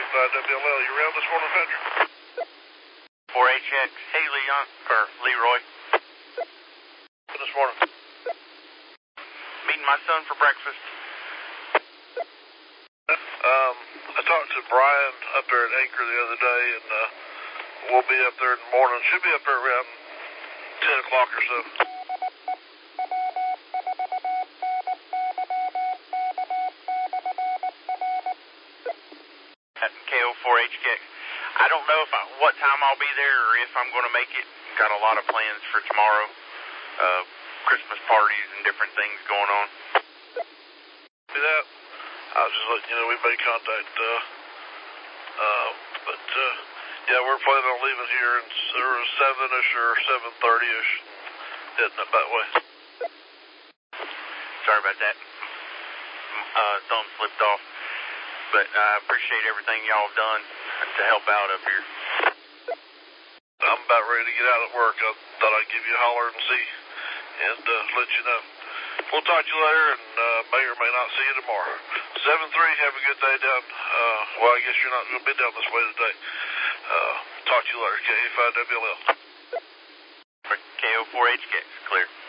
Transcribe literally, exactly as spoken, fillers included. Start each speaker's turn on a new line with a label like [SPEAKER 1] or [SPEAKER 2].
[SPEAKER 1] five W L L. You around this morning, Patrick?
[SPEAKER 2] four H X. Hey, Leon, or Leroy.
[SPEAKER 1] This morning.
[SPEAKER 2] Meeting my son for breakfast.
[SPEAKER 1] Um, I talked to Brian up there at Anchor the other day, and uh, we'll be up there in the morning. Should be up there around ten o'clock or so.
[SPEAKER 2] K O four H K. I don't know if I, what time I'll be there or if I'm going to make it. Got a lot of plans for tomorrow. Uh, Christmas parties and different things going on.
[SPEAKER 1] See that? I was just letting you know we made contact. Uh, uh, but uh, yeah, we're planning on leaving here in seven-ish or seven thirty-ish, heading up that way.
[SPEAKER 2] Sorry about that. Uh, thumb slipped off. But I appreciate everything y'all have done to help out up here.
[SPEAKER 1] I'm about ready to get out of work. I thought I'd give you a holler and see, and uh, let you know. We'll talk to you later, and uh, may or may not see you tomorrow. seven three, have a good day down. Uh, well, I guess you're not going to be down this way today. Uh, talk to you later, K A five W L L.
[SPEAKER 2] K O four H K, clear.